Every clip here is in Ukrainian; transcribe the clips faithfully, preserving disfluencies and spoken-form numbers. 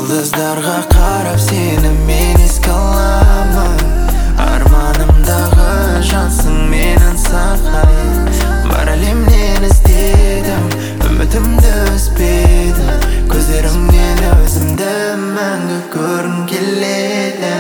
Жұлдыздарға қарап сені мен еске аламын. Арманымдағы жансың менің саған. Бар әлемнен іздедім, үмітімді үзбедім. Көздеріңнен өзімді мәңгі көргім келеді.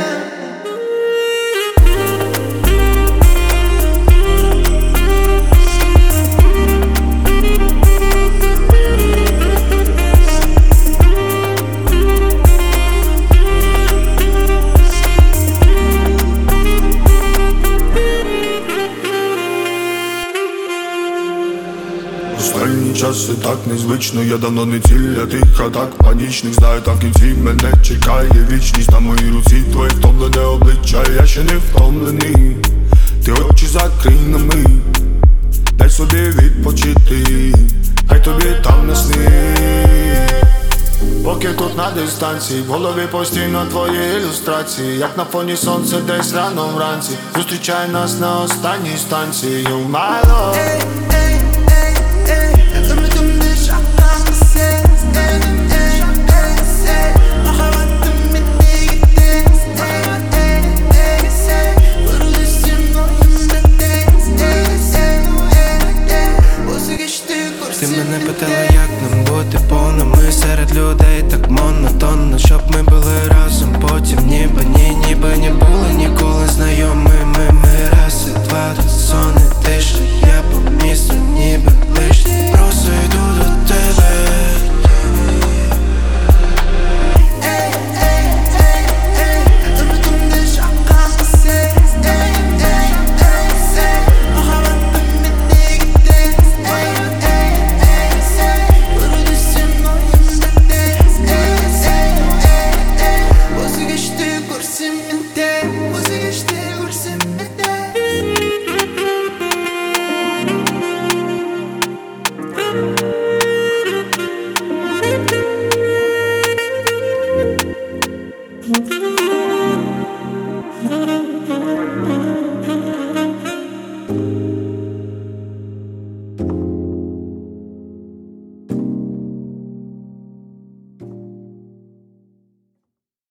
Останній час це так незвично, я давно не ціль, а тих атак панічних. Знаю, там в кінці мене чекає вічність. На моїй руці твоє втомлене обличчя, я ще не втомлений. Ти очі закрий на мить, дай собі відпочити, хай тобі там не снить. Поки тут на дистанції, в голові постійно твої ілюстрації. Як на фоні сонця десь рано вранці, зустрічай нас на останній станції. You my love. Let me do this, I promise it.